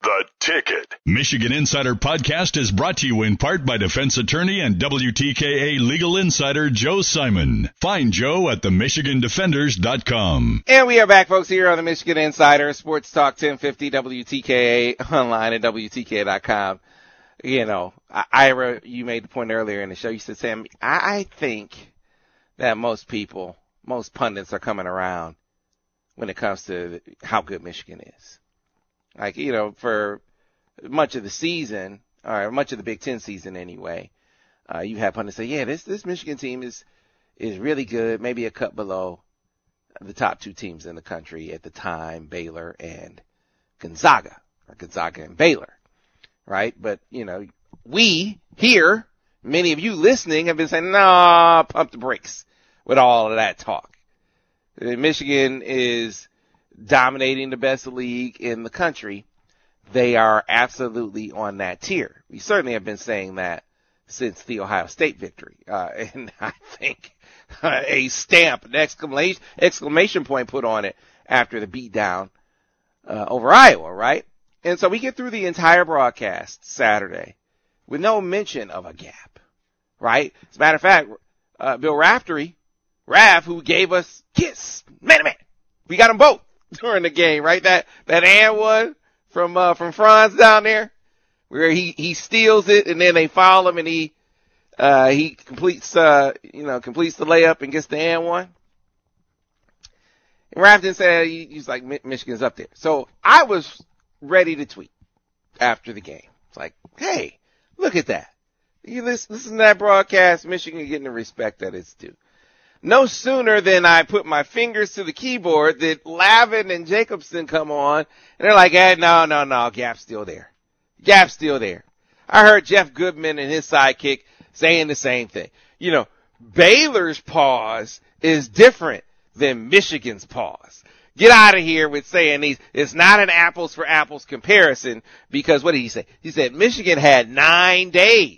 The Ticket. Michigan Insider Podcast is brought to you in part by defense attorney and WTKA legal insider Joe Simon. Find Joe at themichigandefenders.com. And we are back, folks, here on the Michigan Insider Sports Talk 1050 WTKA online at WTKA.com. You know, Ira, you made the point earlier in the show. You said, Sam, I think that most pundits are coming around when it comes to how good Michigan is. Like, you know, for much of the season, or much of the Big Ten season anyway, you have pundits say, yeah, this Michigan team is really good, maybe a cut below the top two teams in the country at the time, Baylor and Gonzaga, or Gonzaga and Baylor, right? But, you know, we here, many of you listening have been saying, nah, pump the brakes with all of that talk. Michigan is dominating the best league in the country. They are absolutely on that tier. We certainly have been saying that since the Ohio State victory. And I think a stamp, an exclamation point put on it after the beatdown over Iowa, right? And so we get through the entire broadcast Saturday with no mention of a gap, right? As a matter of fact, Bill Raftery, who gave us Kiss, man, we got them both during the game, right? That and one from Franz down there, where he steals it and then they foul him and he completes the layup and gets the and one. And Rafton said he's like, Michigan's up there. So I was ready to tweet after the game. It's like, hey, look at that. You listen to that broadcast, Michigan getting the respect that it's due. No sooner than I put my fingers to the keyboard did Lavin and Jacobson come on, and they're like, hey, no, gap's still there. Gap's still there. I heard Jeff Goodman and his sidekick saying the same thing. You know, Baylor's pause is different than Michigan's pause. Get out of here with saying it's not an apples for apples comparison, because what did he say? He said Michigan had 9 days.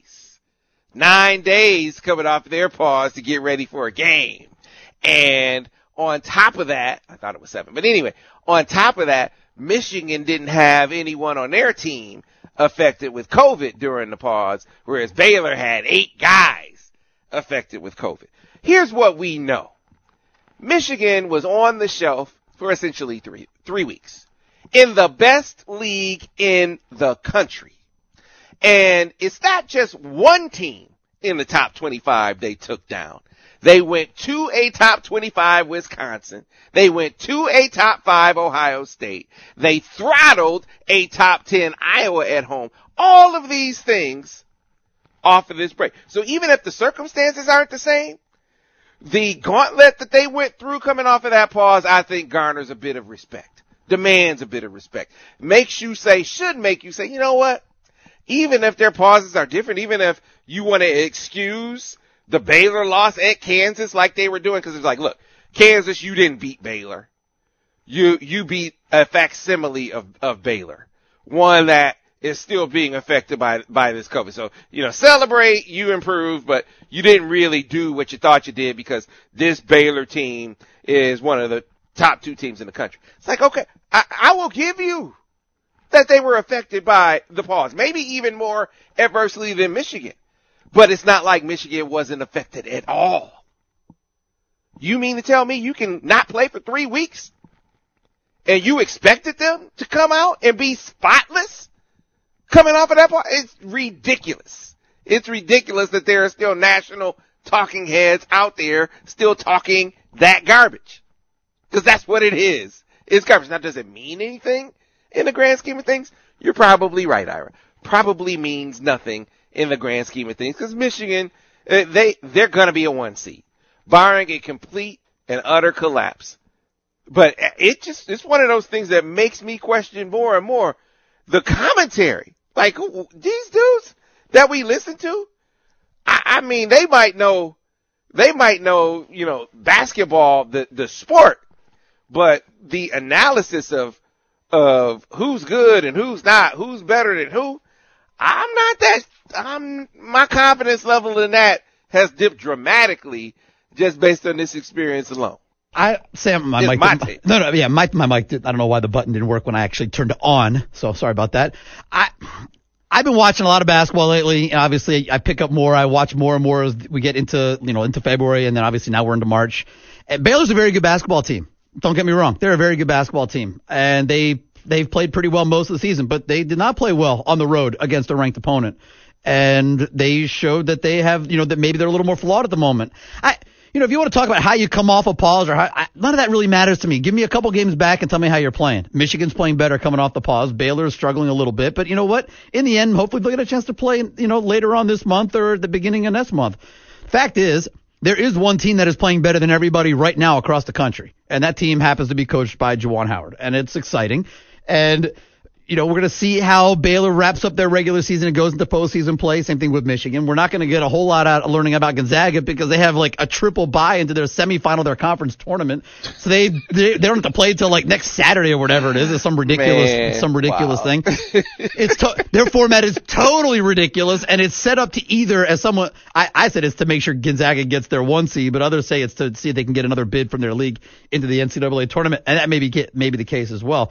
9 days coming off their pause to get ready for a game. And on top of that, I thought it was 7, but anyway, on top of that, Michigan didn't have anyone on their team affected with COVID during the pause, whereas Baylor had 8 guys affected with COVID. Here's what we know. Michigan was on the shelf for essentially three weeks in the best league in the country. And it's not just one team in the top 25 they took down. They went to a top 25 Wisconsin. They went to a top 5 Ohio State. They throttled a top 10 Iowa at home. All of these things off of this break. So even if the circumstances aren't the same, the gauntlet that they went through coming off of that pause, I think garners a bit of respect, demands a bit of respect, should make you say, you know what? Even if their pauses are different, even if you want to excuse the Baylor loss at Kansas like they were doing, because it's like, look, Kansas, you didn't beat Baylor. You beat a facsimile of Baylor, one that is still being affected by this COVID. So, you know, celebrate, you improved, but you didn't really do what you thought you did, because this Baylor team is one of the top 2 teams in the country. It's like, okay, I will give you that they were affected by the pause, maybe even more adversely than Michigan. But it's not like Michigan wasn't affected at all. You mean to tell me you can not play for 3 weeks and you expected them to come out and be spotless coming off of that pause? It's ridiculous. It's ridiculous that there are still national talking heads out there still talking that garbage. Because that's what it is. It's garbage. Now, does it mean anything in the grand scheme of things? You're probably right, Ira. Probably means nothing in the grand scheme of things, because Michigan, they're going to be a 1 seed, barring a complete and utter collapse. But it's one of those things that makes me question more and more the commentary. Like, these dudes that we listen to, I mean, they might know, you know, basketball, the sport, but the analysis of who's good and who's not, who's better than who, my confidence level in that has dipped dramatically just based on this experience alone. Sam, my mic. My mic. I don't know why the button didn't work when I actually turned it on. So sorry about that. I've been watching a lot of basketball lately. And obviously, I pick up more. I watch more and more as we get into February, and then obviously now we're into March. And Baylor's a very good basketball team. Don't get me wrong. They're a very good basketball team, and they've played pretty well most of the season, but they did not play well on the road against a ranked opponent. And they showed that they have, that maybe they're a little more flawed at the moment. If you want to talk about how you come off a pause none of that really matters to me. Give me a couple games back and tell me how you're playing. Michigan's playing better coming off the pause. Baylor's struggling a little bit, but you know what? In the end, hopefully they'll get a chance to play, later on this month or at the beginning of next month. Fact is, there is one team that is playing better than everybody right now across the country, and that team happens to be coached by Juwan Howard, and it's exciting. And we're going to see how Baylor wraps up their regular season and goes into postseason play. Same thing with Michigan. We're not going to get a whole lot out of learning about Gonzaga because they have like a triple bye into their semifinal of their conference tournament. So they don't have to play until like next Saturday or whatever it is. It's some ridiculous thing. Their format is totally ridiculous, and it's set up to either, as someone I said, it's to make sure Gonzaga gets their 1 seed, but others say it's to see if they can get another bid from their league into the NCAA tournament, and that may be the case as well.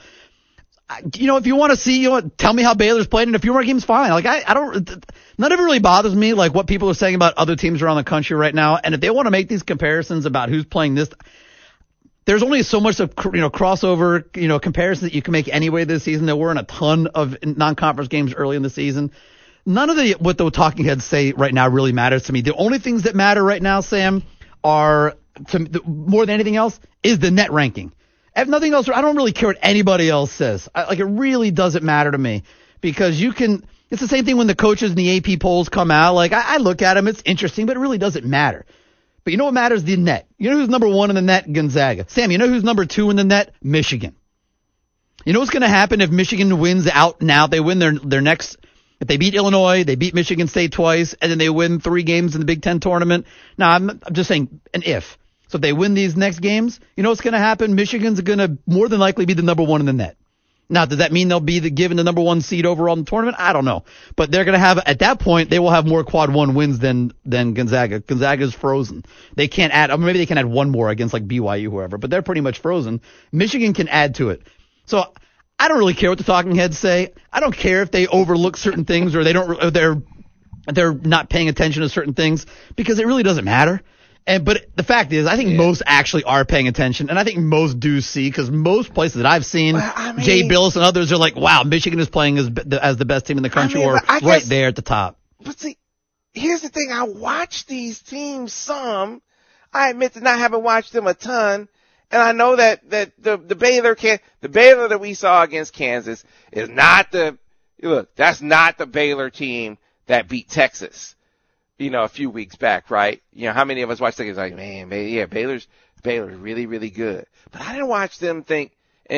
If you want to see, tell me how Baylor's played, and a few more games, fine. Like, none of it really bothers me, like what people are saying about other teams around the country right now. And if they want to make these comparisons about who's playing this, there's only so much of, crossover, comparisons that you can make anyway this season. There weren't a ton of non-conference games early in the season. None of what the talking heads say right now really matters to me. The only things that matter right now, Sam, are, more than anything else, is the net ranking. If nothing else, I don't really care what anybody else says. It really doesn't matter to me because it's the same thing when the coaches and the AP polls come out. Like, I look at them, it's interesting, but it really doesn't matter. But you know what matters? The net. You know who's number 1 in the net? Gonzaga. Sam, you know who's number 2 in the net? Michigan. You know what's going to happen if Michigan wins out now? They win their next, if they beat Illinois, they beat Michigan State twice, and then they win 3 games in the Big Ten tournament. Now, I'm just saying an if. So if they win these next games, you know what's going to happen? Michigan's going to more than likely be the number 1 in the net. Now, does that mean they'll be given the number 1 seed overall in the tournament? I don't know. But they're going to have, at that point, they will have more quad 1 wins than Gonzaga. Gonzaga's frozen. They can't add, maybe they can add 1 more against like BYU, whoever, but they're pretty much frozen. Michigan can add to it. So I don't really care what the talking heads say. I don't care if they overlook certain things or they're not paying attention to certain things because it really doesn't matter. But the fact is, I think most actually are paying attention, and I think most do see, because most places that I've seen, Jay Billis and others are like, wow, Michigan is playing as the best team in the country, or right there at the top. But see, here's the thing. I watch these teams some. I admit to not having watched them a ton, and I know that the Baylor that we saw against Kansas is not that's not the Baylor team that beat Texas. A few weeks back, right? How many of us watched that? It's like, man, Baylor's really, really good. But I didn't watch them think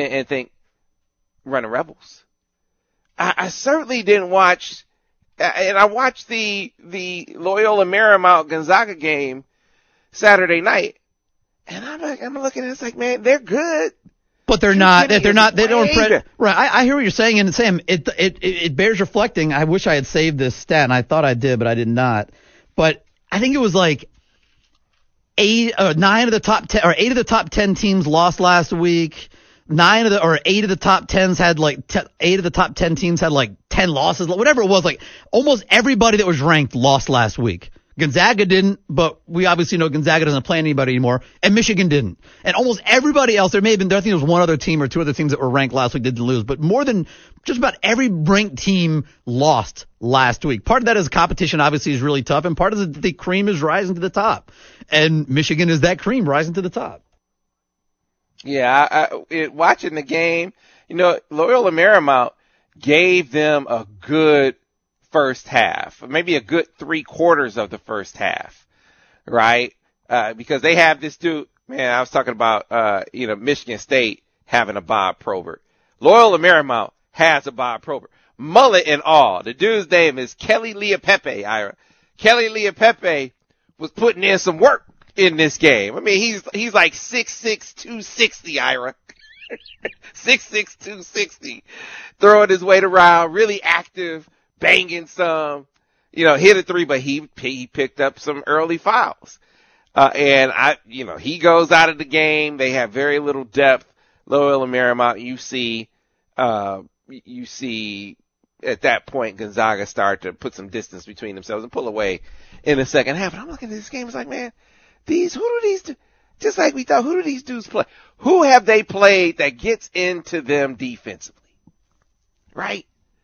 running Rebels. I certainly didn't watch, and I watched the Loyola Marymount Gonzaga game Saturday night, and I'm looking at it, it's like, man, they're good. But they don't right. I hear what you're saying, and Sam, it bears reflecting. I wish I had saved this stat, and I thought I did, but I did not. But I think it was like 8 of the top 10 teams lost last week. 8 of the top 10s had 8 of the top 10 teams had like 10 losses, whatever it was. Like almost everybody that was ranked lost last week. Gonzaga didn't, but we obviously know Gonzaga doesn't play anybody anymore, and Michigan didn't. And almost everybody else, I think there was 1 other team or 2 other teams that were ranked last week didn't lose, but more than just about every ranked team lost last week. Part of that is competition obviously is really tough, and part of the cream is rising to the top. And Michigan is that cream rising to the top. Yeah, watching the game, Loyola Marymount gave them a good first half, maybe a good 3/4 of the first half, right? Because they have this dude, man, I was talking about, Michigan State having a Bob Probert. Loyola Marymount has a Bob Probert. Mullet and all. The dude's name is Kelly Leopepe, Ira. Kelly Leopepe was putting in some work in this game. I mean, he's like 6'6", 260, Ira. 6'6", 260. Throwing his weight around, really active, banging some, hit a 3, but he picked up some early fouls. And he goes out of the game. They have very little depth. Loyola Marymount, you see at that point Gonzaga start to put some distance between themselves and pull away in the second half. And I'm looking at this game, it's like, man, just like we thought, who do these dudes play? Who have they played that gets into them defensively? Right?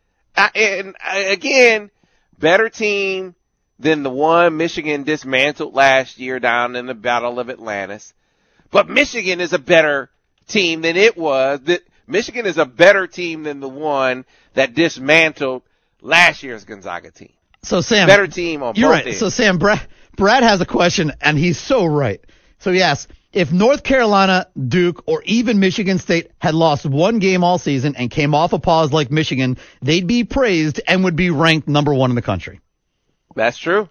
And again, better team than the one Michigan dismantled last year down in the Battle of Atlantis. But Michigan is a better team than it was. Michigan is a better team than the one that dismantled last year's Gonzaga team. So Sam, better team on you're both right. ends. So Sam, Brad has a question, and he's so right. So he asks, if North Carolina, Duke, or even Michigan State had lost one game all season and came off a pause like Michigan, they'd be praised and would be ranked number 1 in the country. That's true.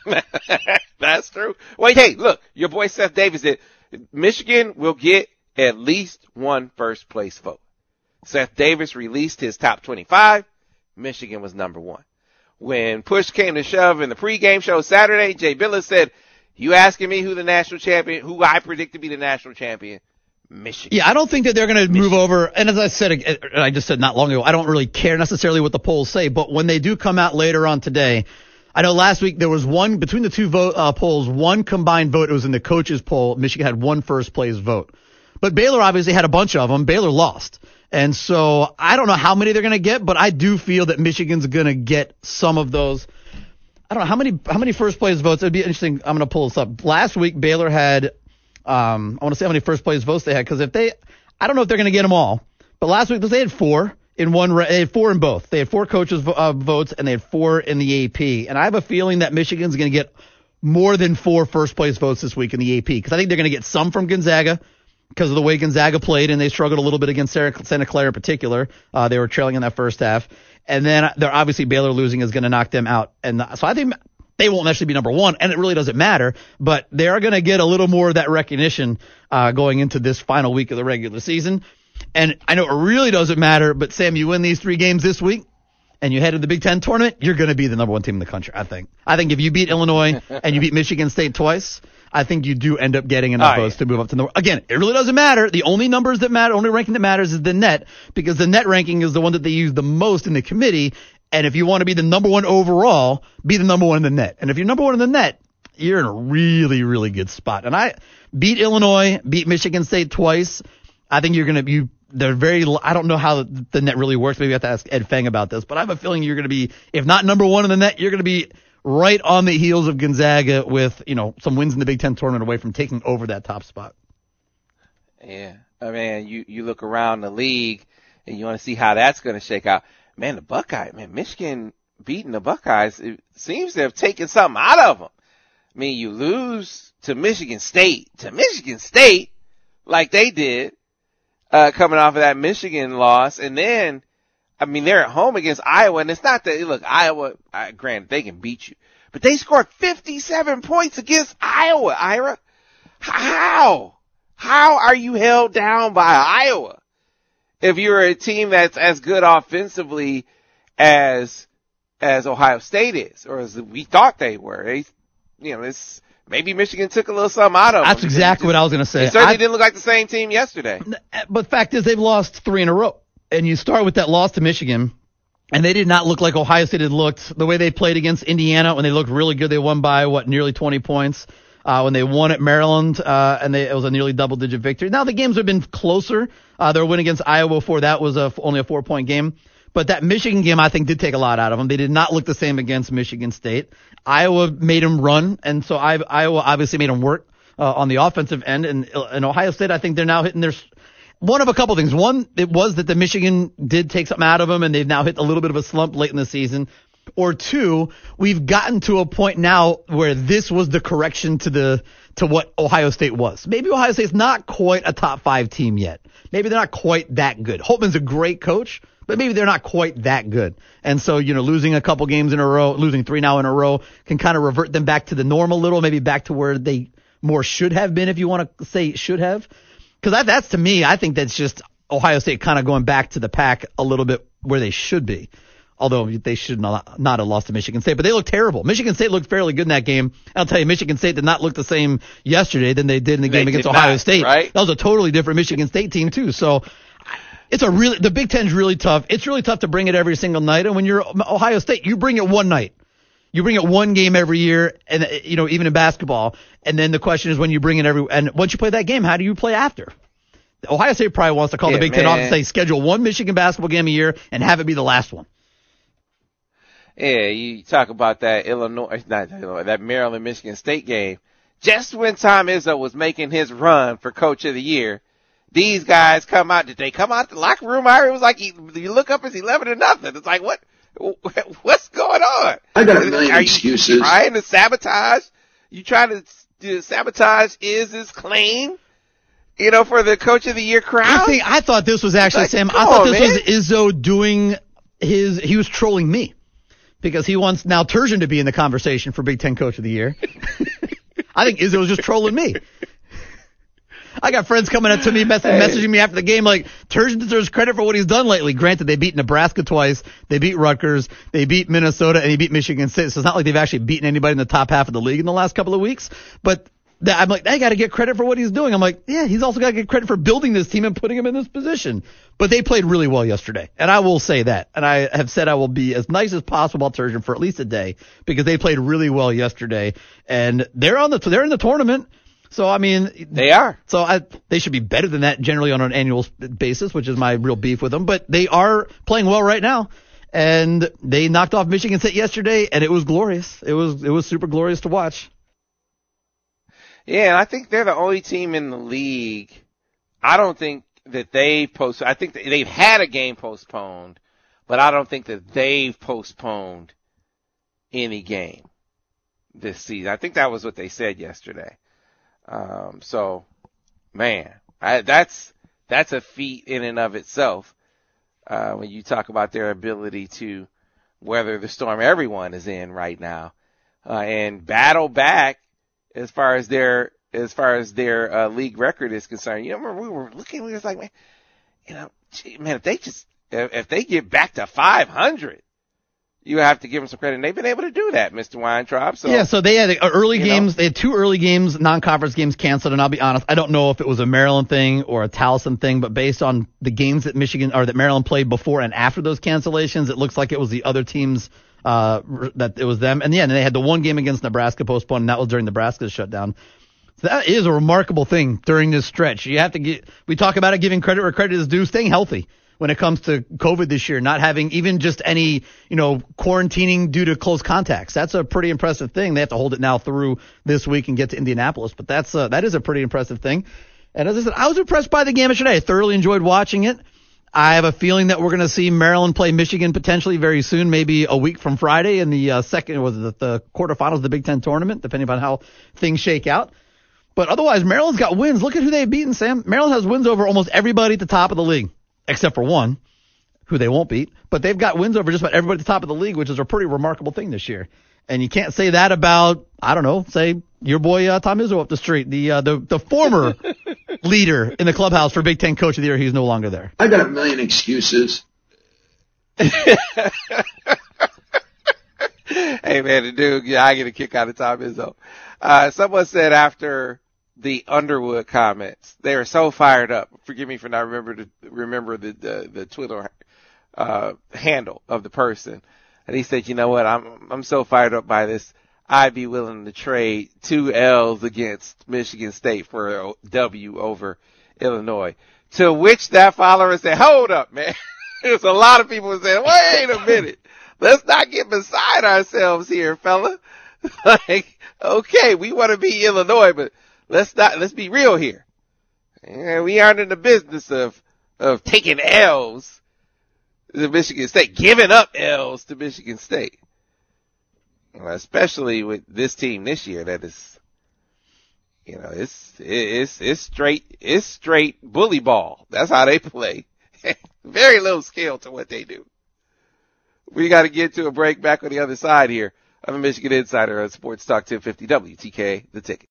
That's true. Wait, hey, look, your boy Seth Davis did. Michigan will get at least one first place vote. Seth Davis released his top 25. Michigan was number 1. When push came to shove in the pregame show Saturday, Jay Bilas said, you asking me who I predict to be the national champion? Michigan. Yeah, I don't think that they're going to move over. And as I said, I just said not long ago, I don't really care necessarily what the polls say, but when they do come out later on today, I know last week there was one, between the two polls, one combined vote. It was in the coaches poll. Michigan had one first place vote. But Baylor obviously had a bunch of them. Baylor lost. And so I don't know how many they're going to get, but I do feel that Michigan's going to get some of those. I don't know how many first place votes. It'd be interesting. I'm going to pull this up. Last week Baylor had, I want to see how many first place votes they had, because I don't know if they're going to get them all, but last week they had 4 in one. They had 4 in both. They had 4 coaches votes and they had 4 in the AP. And I have a feeling that Michigan's going to get more than 4 first place votes this week in the AP, because I think they're going to get some from Gonzaga, because of the way Gonzaga played, and they struggled a little bit against Santa Clara in particular. They were trailing in that first half. And then they're obviously Baylor losing is going to knock them out. And so I think they won't actually be number 1, and it really doesn't matter, but they are going to get a little more of that recognition going into this final week of the regular season. And I know it really doesn't matter, but Sam, you win these 3 games this week, and you head to the Big Ten tournament, you're going to be the number 1 team in the country, I think. I think if you beat Illinois and you beat Michigan State twice, I think you do end up getting enough votes to move up to the. Again, it really doesn't matter. The only numbers that matter, only ranking that matters is the net, because the net ranking is the one that they use the most in the committee. And if you want to be the number 1 overall, be the number 1 in the net. And if you're number 1 in the net, you're in a really, really good spot. And I beat Illinois, beat Michigan State twice. I think you're going to be. They're very. I don't know how the net really works. Maybe I have to ask Ed Feng about this. But I have a feeling you're going to be, if not number 1 in the net, you're going to be right on the heels of Gonzaga with, some wins in the Big Ten tournament away from taking over that top spot. Yeah. I mean, you look around the league and you want to see how that's going to shake out. Man, Michigan beating the Buckeyes, it seems to have taken something out of them. I mean, you lose to Michigan State like they did, coming off of that Michigan loss. And then, they're at home against Iowa, and it's not that, look, Iowa, granted, they can beat you, but they scored 57 points against Iowa, Ira. How are you held down by Iowa if you're a team that's as good offensively as Ohio State is, or as we thought they were? Maybe Michigan took a little something out of them. That's exactly what I was going to say. It certainly didn't look like the same team yesterday. But the fact is, they've lost 3 in a row. And you start with that loss to Michigan, and they did not look like Ohio State had looked. The way they played against Indiana, when they looked really good, they won by, nearly 20 points. When they won at Maryland, it was a nearly double-digit victory. Now, the games have been closer. Their win against Iowa before that was only a 4-point game. But that Michigan game, I think, did take a lot out of them. They did not look the same against Michigan State. Iowa made them run, and so Iowa obviously made them work on the offensive end. And Ohio State, I think they're now hitting their – one of a couple things. One, it was that the Michigan did take something out of them, and they've now hit a little bit of a slump late in the season. Or 2, we've gotten to a point now where this was the correction to what Ohio State was. Maybe Ohio State's not quite a top 5 team yet. Maybe they're not quite that good. Holtman's a great coach, but maybe they're not quite that good. And so, losing a couple games in a row, losing 3 now in a row, can kind of revert them back to the norm a little, maybe back to where they more should have been, if you want to say should have. Because that's, to me, I think that's just Ohio State kind of going back to the pack a little bit where they should be. Although they should not have lost to Michigan State, but they looked terrible. Michigan State looked fairly good in that game. I'll tell you, Michigan State did not look the same yesterday than they did in the game against Ohio State. Right? That was a totally different Michigan State team too. So the Big Ten's really tough. It's really tough to bring it every single night. And when you're Ohio State, you bring it one night. You bring it one game every year, and even in basketball. And then the question is when you bring it and once you play that game, how do you play after? Ohio State probably wants to call the Big Ten off and say schedule one Michigan basketball game a year and have it be the last one. Yeah, you talk about that that Maryland Michigan State game. Just when Tom Izzo was making his run for Coach of the Year, these guys come out. Did they come out the locker room? It was like you look up, it's 11-0. It's like what's going on? I got a million excuses. You trying to sabotage? You trying to sabotage Iz's claim? For the Coach of the Year crown? I thought this was actually, Sam, I thought this was Izzo doing he was trolling me because he wants now Turgeon to be in the conversation for Big Ten Coach of the Year. I think Izzo was just trolling me. I got friends coming up to me, messaging me after the game like, Turgeon deserves credit for what he's done lately. Granted, they beat Nebraska twice, they beat Rutgers, they beat Minnesota, and they beat Michigan State. So it's not like they've actually beaten anybody in the top half of the league in the last couple of weeks. But I'm like, they got to get credit for what he's doing. I'm like, yeah, he's also got to get credit for building this team and putting him in this position. But they played really well yesterday, and I will say that. And I have said I will be as nice as possible about Turgeon for at least a day because they played really well yesterday, and they're in the tournament. So I mean, they are. So they should be better than that generally on an annual basis, which is my real beef with them. But they are playing well right now, and they knocked off Michigan State yesterday, and it was glorious. It was super glorious to watch. Yeah, and I think they're the only team in the league. I don't think that I think that they've had a game postponed, but I don't think that they've postponed any game this season. I think that was what they said yesterday. So, man, that's a feat in and of itself. When you talk about their ability to weather the storm everyone is in right now, and battle back as far as their league record is concerned. Remember we were just like, if they get back to 500, you have to give them some credit. And they've been able to do that, Mr. Weintraub. So, yeah, so they had early games. They had 2 early games, non-conference games canceled. And I'll be honest, I don't know if it was a Maryland thing or a Towson thing, but based on the games that that Maryland played before and after those cancellations, it looks like it was the other teams, that it was them. And they had the one game against Nebraska postponed, and that was during Nebraska's shutdown. So that is a remarkable thing during this stretch. You have to we talk about it, giving credit where credit is due, staying healthy when it comes to COVID this year, not having even just any, quarantining due to close contacts. That's a pretty impressive thing. They have to hold it now through this week and get to Indianapolis, but that is a pretty impressive thing. And as I said, I was impressed by the game yesterday. I thoroughly enjoyed watching it. I have a feeling that we're going to see Maryland play Michigan potentially very soon, maybe a week from Friday in the the quarterfinals of the Big Ten tournament, depending on how things shake out. But otherwise, Maryland's got wins. Look at who they've beaten, Sam. Maryland has wins over almost everybody at the top of the league, except for one, who they won't beat. But they've got wins over just about everybody at the top of the league, which is a pretty remarkable thing this year. And you can't say that about, I don't know, say your boy Tom Izzo up the street, the former leader in the clubhouse for Big Ten Coach of the Year. He's no longer there. I got a million excuses. Hey man, I get a kick out of Tom Izzo. Someone said after the Underwood comments, they were so fired up. Forgive me for not remember the Twitter handle of the person. And he said, you know what, I'm so fired up by this, I'd be willing to trade 2 L's against Michigan State for a W over Illinois. To which that follower said, hold up, man. There's a lot of people saying, wait a minute. Let's not get beside ourselves here, fella. Like, okay, we want to beat Illinois, but let's be real here. And we aren't in the business of taking L's to Michigan State, giving up L's to Michigan State. Especially with this team this year that is, it's straight bully ball. That's how they play. Very low scale to what they do. We got to get to a break. Back on the other side here. I'm a Michigan Insider on Sports Talk 1050 WTK, The Ticket.